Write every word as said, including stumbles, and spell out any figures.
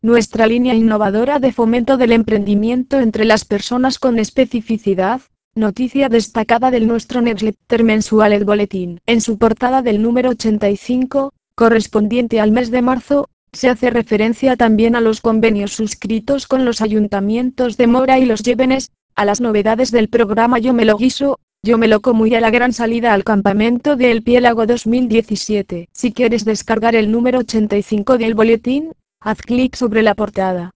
nuestra línea innovadora de fomento del emprendimiento entre las personas con especificidad. Noticia destacada del nuestro newsletter mensual El Boletín. En su portada del número ochenta y cinco, correspondiente al mes de marzo, se hace referencia también a los convenios suscritos con los ayuntamientos de Mora y Los Llévenes, a las novedades del programa Yo me lo guiso, Yo me lo como y a la gran salida al campamento de El Piélago dos mil diecisiete. Si quieres descargar el número ochenta y cinco del boletín, haz clic sobre la portada.